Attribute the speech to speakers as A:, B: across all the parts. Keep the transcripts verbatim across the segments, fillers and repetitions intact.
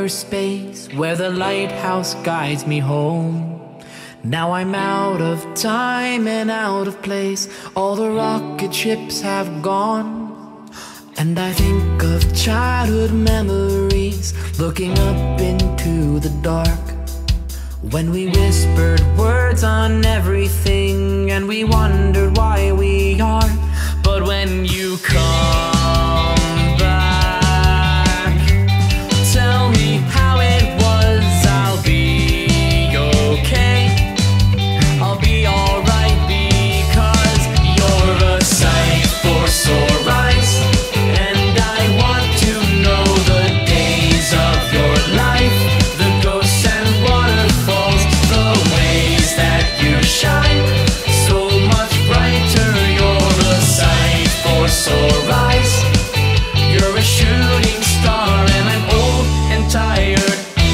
A: space where the lighthouse guides me home. Now I'm out of time and out of place. All the rocket ships have gone, and I think of childhood memories, looking up into the dark, when we whispered words on everything and we wondered why we are. But when you come back, tell me how it was. I'll be okay, I'll be alright, because you're a sight for sore eyes, and I want to know the days of your life, the ghosts and waterfalls, the ways that you shine so much brighter. You're a sight for sore eyes, you're a shooting star, and I'm old and tired.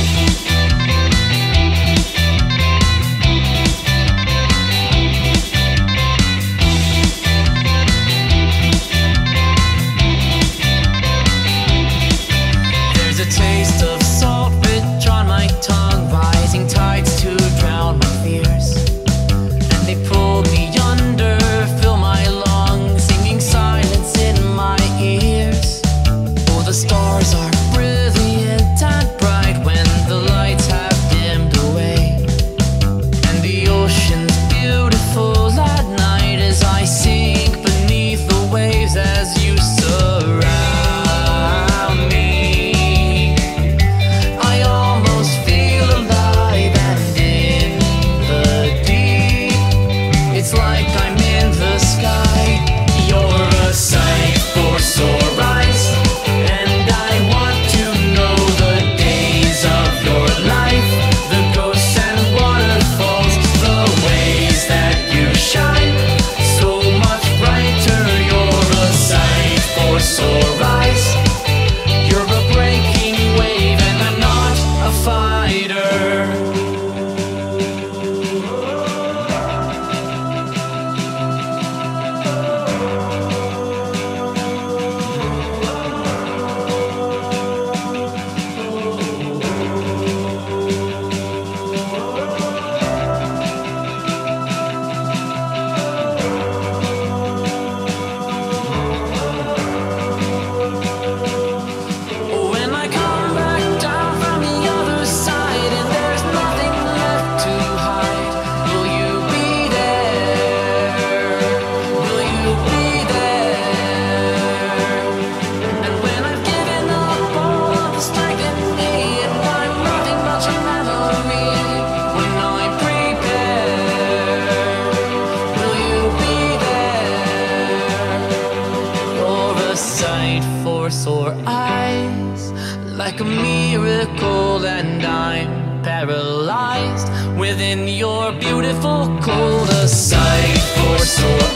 A: There's a taste of salt rich on my tongue, rising tides to drown my fears, and they pulled me under, fill my lungs, singing silence in my ears. Oh, the stars are brilliant and bright when the lights have dimmed away, and the ocean's beautiful at night as I sink beneath the waves as you surround me. I almost feel alive and in the deep. It's like I'm in the sky. You're a sight for sore eyes, and I want to know the days of your life, the ghosts and waterfalls, the ways that you shine so much brighter. You're a sight for sore eyes, you're a breaking wave, and I'm not a fighter. When I come back down from the other side and there's nothing left to hide, will you be there? Will you be there? And when I've given up all of the strength in me and I'm nothing but your memory, when I'm prepared, will you be there? You're a sight for sore eyes, like a miracle, and I'm paralyzed within your beautiful cold. A sight for sore